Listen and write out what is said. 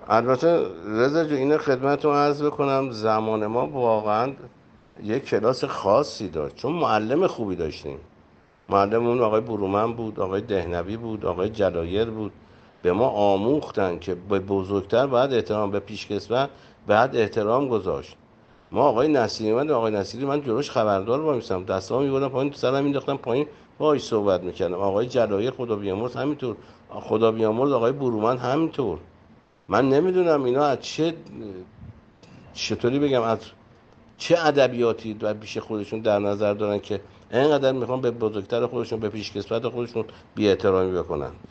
البته رضا جو اینو خدمتتون عرض بکنم، زمان ما واقعا یک کلاس خاصی داشت، چون معلم خوبی داشتیم. معلممون آقای برومند بود، آقای دهنوی بود، آقای جلایر بود. به ما آموختن که به بزرگتر باید احترام، به پیشکسوت باید احترام گذاشت. ما آقای نصیری، آقای نصیری من جلوش خبردار وایسام، دستام میبردم پایین، تو سرم مینداختم پایین، باهاش صحبت میکردم. آقای جلایر خدا بیامرز همینطور، خدا بیامرز آقای برومند همینطور. من نمیدونم اینا از چطوری بگم، از چه ادبیاتی در پیش خودشون در نظر دارن که اینقدر میخوان به بزرگتر خودشون، به پیشکسوت خودشون بی احترامی بکنن.